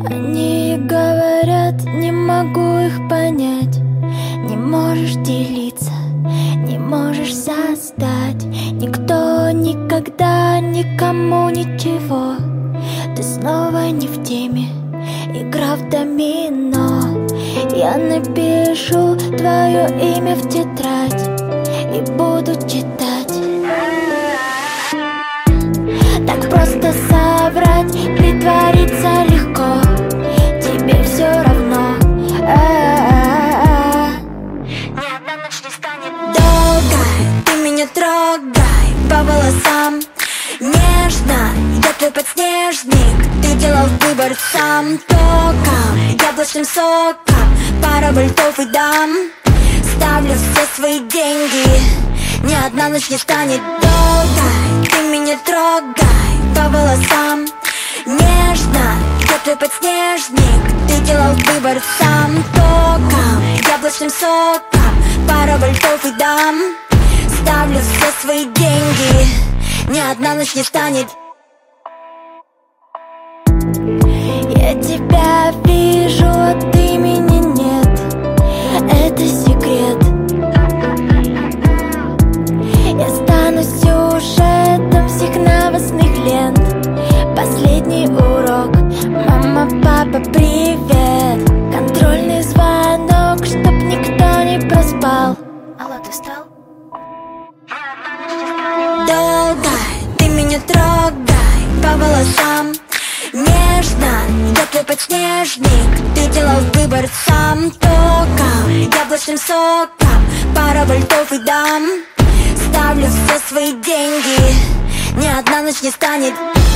Они говорят, не могу их понять. Не можешь делиться, не можешь создать. Никто никогда никому ничего. Ты снова не в теме, игра в домино. Я напишу твое имя в тетрадь и буду читать. Так просто соврать, притвориться легко. Тебе все равно. Ни одна ночь не станет долгой. Ты меня трогай по волосам нежно. Я твой подснежник. Ты делал выбор сам. Током, яблочным соком, пара вольтов и дам. Ставлю все свои деньги. Ни одна ночь не станет долгой. Ты меня трогай по волосам нежно. Я твой подснежник. Ты делал выбор сам. Током, яблочным соком, пара вольтов и дам. Ставлю все свои деньги. Ни одна ночь не станет. Я тебя вижу, а ты меня нет. Это секрет. Я стану сюжетом всех новостных лент. Последний урок. Мама, папа, привет. Контрольный звонок, чтоб никто не проспал. Алло, ты встал? Долго ты меня трогай по волосам нежно. Я твой подснежник. Ты делал выбор сам. Током, яблочным соком, пара вольтов и дам. Ставлю все свои деньги. Ни одна ночь не станет